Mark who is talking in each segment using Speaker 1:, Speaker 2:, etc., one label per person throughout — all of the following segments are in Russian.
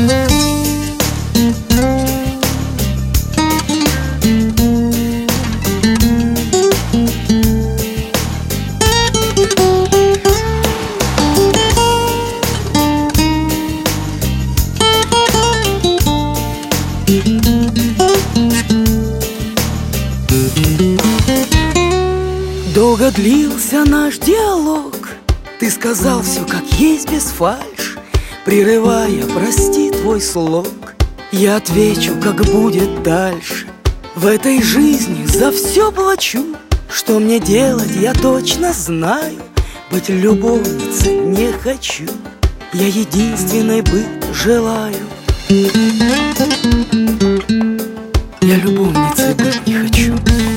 Speaker 1: Долго длился наш диалог. Ты сказал все как есть, без фальшь, прерывая, прости, твой слог. Я отвечу, как будет дальше. В этой жизни за все плачу. Что мне делать, я точно знаю. Быть любовницей не хочу. Я единственной быть желаю. Я любовницей быть не хочу.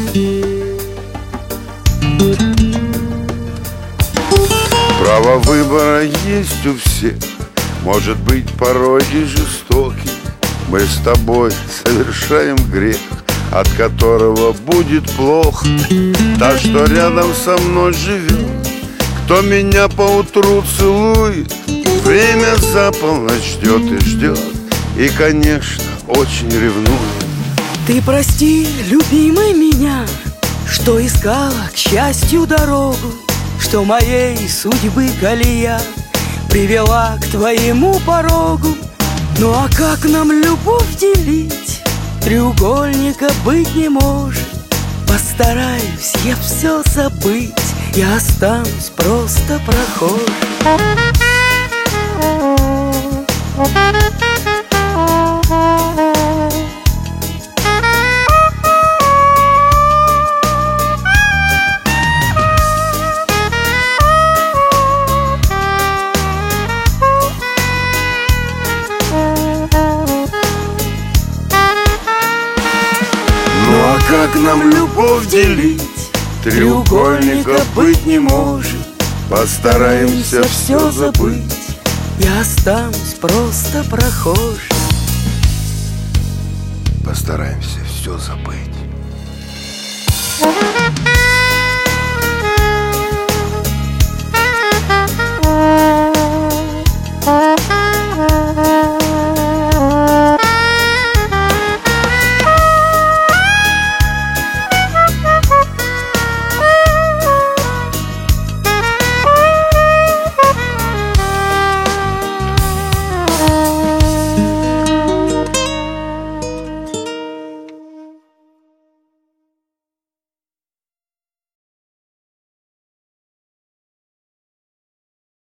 Speaker 2: Право выбора есть у всех, может быть порой и жестокий. Мы с тобой совершаем грех, от которого будет плохо. Та, что рядом со мной живет, кто меня поутру целует, время за полночь ждет и ждет, и, конечно, очень ревнует.
Speaker 1: Ты прости, любимый, меня, что искала к счастью дорогу, что моей судьбы колея привела к твоему порогу. Ну а как нам любовь делить? Треугольника быть не может. Постараюсь я все забыть, я останусь просто прохожим.
Speaker 2: Как нам любовь делить? Треугольника быть не может. Постараемся все забыть,
Speaker 1: я останусь просто прохожим.
Speaker 2: Постараемся все забыть.